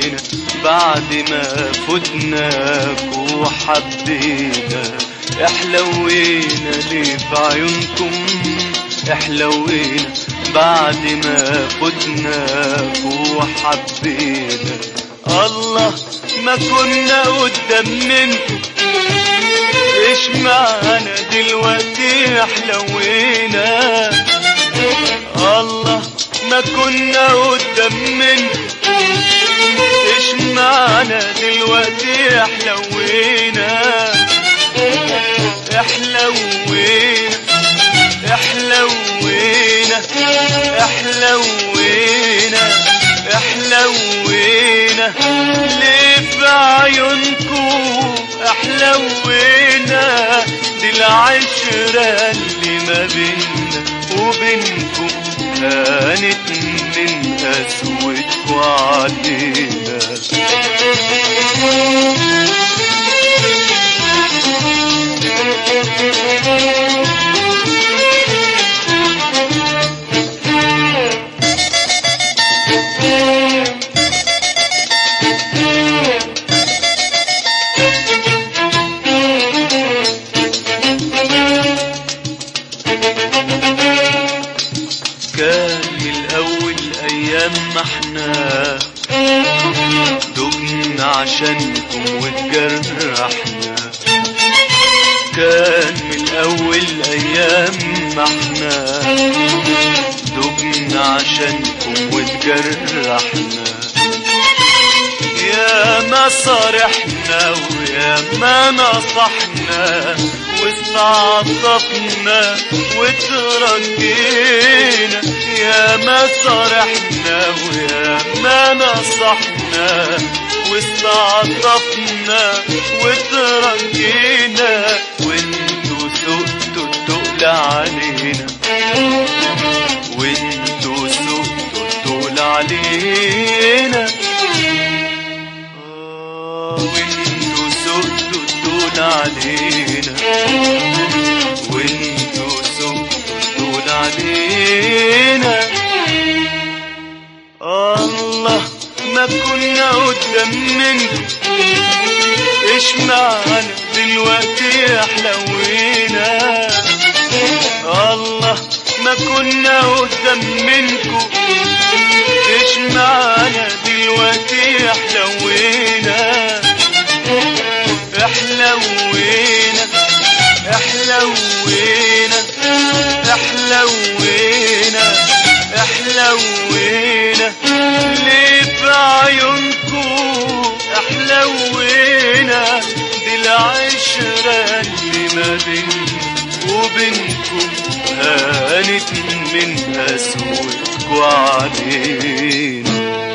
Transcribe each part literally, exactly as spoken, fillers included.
حلوينا بعد ما فتناك وحبينا. احلوينا ليه في عيونكم احلوينا بعد ما فتناك وحبينا. الله ما كنا قدام منكم ايش معنا دلوقتي احلوينا. الله ما كنا قدام منكم ايش معنا دلوقتي احلوينا. احلوينا احلوينا احلوينا احلوينا ليه في عيونكم احلوينا. دي العشرة اللي ما بيننا وبينكم كانت من قسوتكوا علينا. كان الأول أيام ما احنا دقنا عشانكم واتجرحنا. كان من الأول أيام ما احنا دقنا عشانكم واتجرحنا. يا ما صارحنا ويا ما نصحنا واستعطفنا وترجينا. يا ما صارحنا ويا ما نصحنا واستعطفنا وترجينا. وانتو سقتوا التقل علينا وانتو سقتوا التقل علينا. وانتو سقتوا التقل علينا وانتو سقتوا التقل علينا. الله ما كنا قدام منكم ايش معنا دلوقتي احلوينا. الله ما كنا قدام منكم ايش معنا دلوقتي احلوينا. احلوينا احلوينا احلوينا احلوينا ليه في عيونكم احلوينا. دي العشرة اللي ما بيننا وبينكم هانت من قسوتكوا علينا.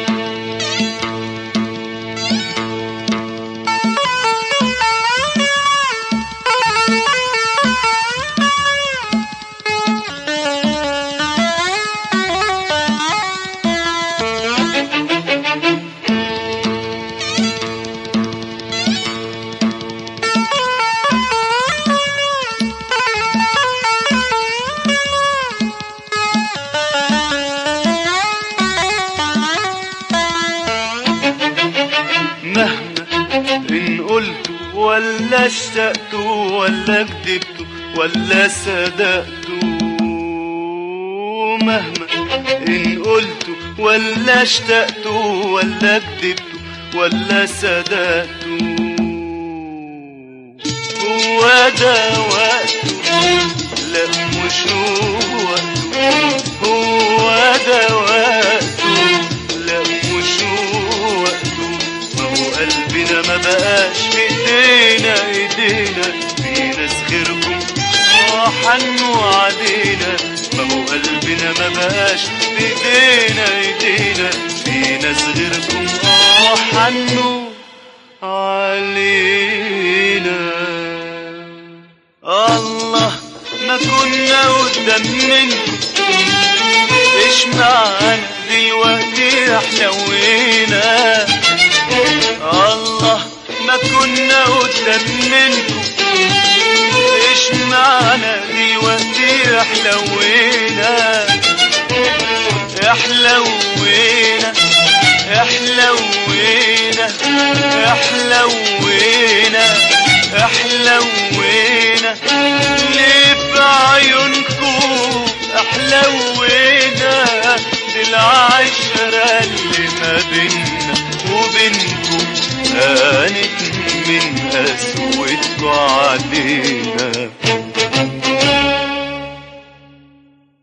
مهما إن قلتوا ولا اشتقتوا ولا كدبتوا ولا صدقتوا. مهما إن قلتوا ولا اشتقتوا ولا كدبتوا ولا صدقتوا. هو ده وقته لا مش وقته. هو ده وقته لا مش وقته. قلبنا ما بقاش في ايدينا ايدينا في ناس غيركم حنوا علينا. ما هو قلبنا ما بقاش في ايدينا ايدينا في ناس غيركم حنوا علينا. الله ما كنا قدام منكم ايش معانا دلوقتي احلوينا. الله ما كنا قدام منكم ايش معنا دلوقتي احلوينا. احلوينا احلوينا احلوينا احلوينا ليه في عيونكم احلوينا دي العشرة اللي ما بينا وبينكم هانت من قسوتكوا علينا.